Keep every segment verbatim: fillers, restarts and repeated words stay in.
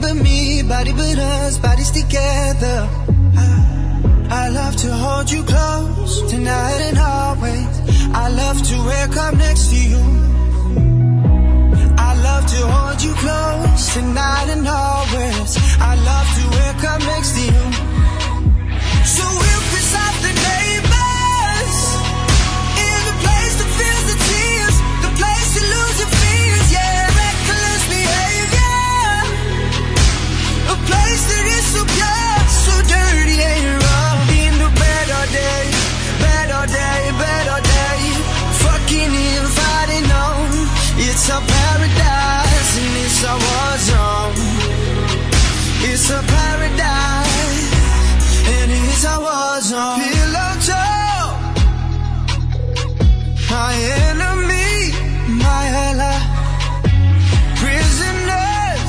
but me, body but us, bodies together. I love to hold you close, tonight and always. I love to wake up next to you. I love to hold you close, tonight and always. I love to wake up next to you. So we'll piss off the neighbors, in the place that feels the tears, the place you lose your fears, yeah, reckless behavior. A place that is so pure, so dirty and raw. In the better day, better day, better day. Fucking inviting on, it's a paradise and it's a war zone. It's a paradise and it's a war zone. Pillow talk, my enemy, my ally. Prisoners,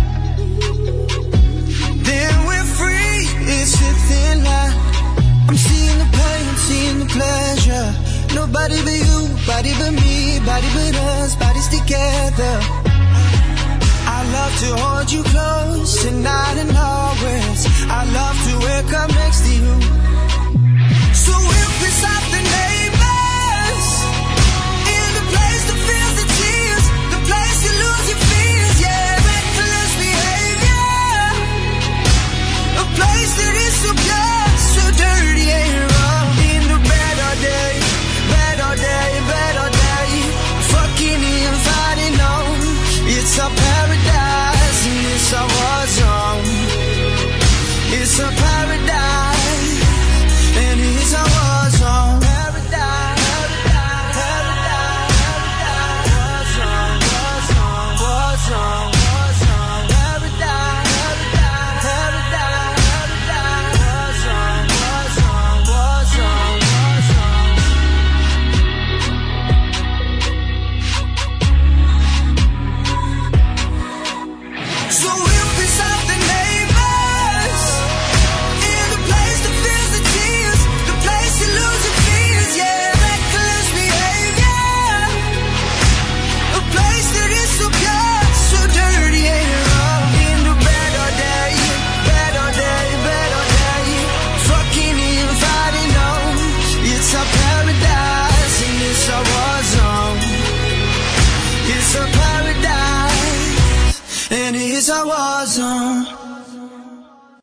then we're free. It's a thin line. I'm seeing the pain, seeing the pleasure. Nobody but you, body but me, body but us, bodies together. I love to hold you close, tonight and always. I love to wake up next to you. So we'll piss off the neighbors, in the place that feels the tears, the place you lose your fears, yeah, reckless behavior. A place that is so pure, so dirty and raw. In the better day, better day, better day. Fucking inviting on, it's a paradise and it's a war zone. It's a paradise and it's a war zone. Paradise, paradise, paradise, war zone, war zone, war zone, paradise, paradise, paradise, war zone, war zone, war zone, war zone. So we'll piss off the neighbors, in the place that feels the tears, the place you lose your fears, yeah, reckless behavior. A place that is so pure, so dirty and raw. In the better day, better day, better day. Fucking inviting on, it's a paradise and it's a war zone. It's a paradise and it's a war zone.